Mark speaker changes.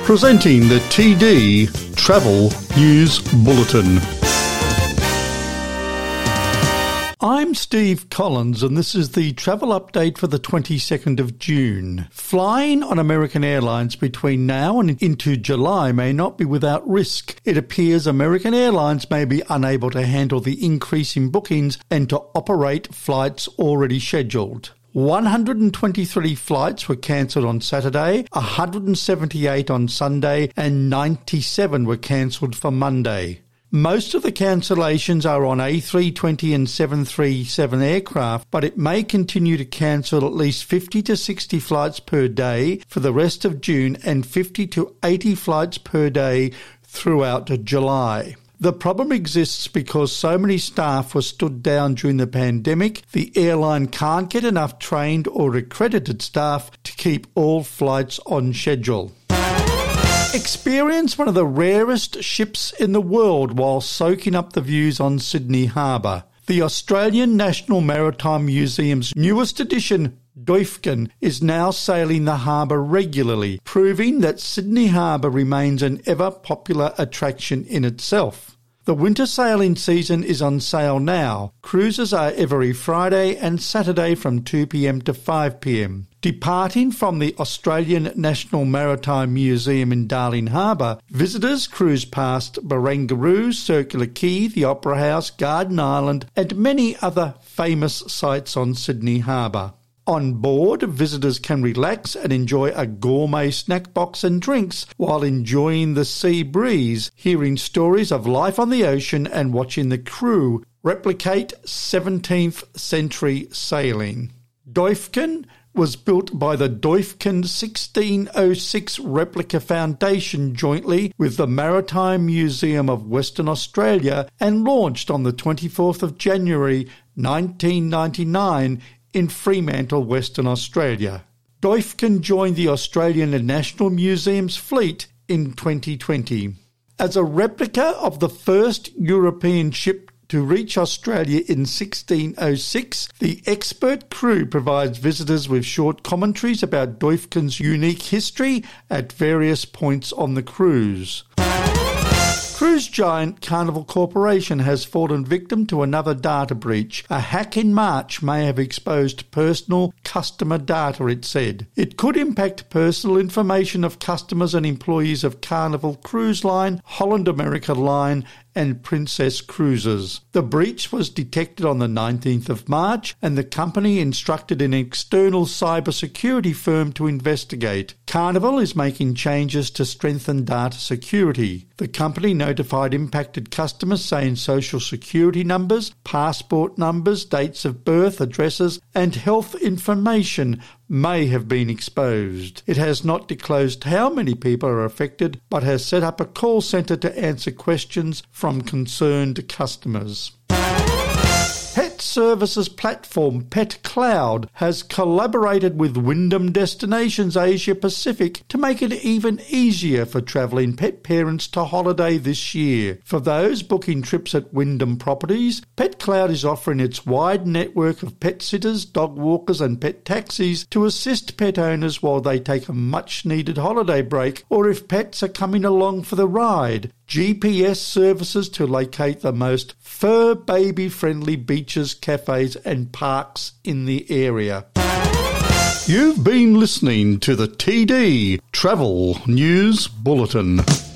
Speaker 1: Presenting the TD Travel News Bulletin. I'm Steve Collins and this is the travel update for the 22nd of June. Flying on American Airlines between now and into July may not be without risk. It appears American Airlines may be unable to handle the increase in bookings and to operate flights already scheduled. 123 flights were cancelled on Saturday, 178 on Sunday, and 97 were cancelled for Monday. Most of the cancellations are on A320 and 737 aircraft, but it may continue to cancel at least 50 to 60 flights per day for the rest of June and 50 to 80 flights per day throughout July. The problem exists because so many staff were stood down during the pandemic, the airline can't get enough trained or accredited staff to keep all flights on schedule. Experience one of the rarest ships in the world while soaking up the views on Sydney Harbour. The Australian National Maritime Museum's newest edition, Doifken, is now sailing the harbour regularly, proving that Sydney Harbour remains an ever-popular attraction in itself. The winter sailing season is on sale now. Cruises are every Friday and Saturday from 2 p.m. to 5 p.m. Departing from the Australian National Maritime Museum in Darling Harbour, visitors cruise past Barangaroo, Circular Quay, the Opera House, Garden Island and many other famous sites on Sydney Harbour. On board, visitors can relax and enjoy a gourmet snack box and drinks while enjoying the sea breeze, hearing stories of life on the ocean and watching the crew replicate 17th century sailing. Doifken was built by the Doifken 1606 Replica Foundation jointly with the Maritime Museum of Western Australia and launched on the 24th of January 1999 in Fremantle, Western Australia. Doifken joined the Australian National Museum's fleet in 2020. As a replica of the first European ship to reach Australia in 1606, the expert crew provides visitors with short commentaries about Doifken's unique history at various points on the cruise. Cruise giant Carnival Corporation has fallen victim to another data breach. A hack in March may have exposed personal customer data, it said. It could impact personal information of customers and employees of Carnival Cruise Line, Holland America Line and Princess Cruises. The breach was detected on the 19th of March and the company instructed an external cybersecurity firm to investigate. Carnival is making changes to strengthen data security. The company notified impacted customers saying social security numbers, passport numbers, dates of birth, addresses and health information may have been exposed. It has not disclosed how many people are affected, but has set up a call centre to answer questions from concerned customers. Pet services platform PetCloud has collaborated with Wyndham Destinations Asia Pacific to make it even easier for travelling pet parents to holiday this year. For those booking trips at Wyndham properties, PetCloud is offering its wide network of pet sitters, dog walkers and pet taxis to assist pet owners while they take a much-needed holiday break or if pets are coming along for the ride. GPS services to locate the most fur baby-friendly beaches, cafes and parks in the area. You've been listening to the TD Travel News Bulletin.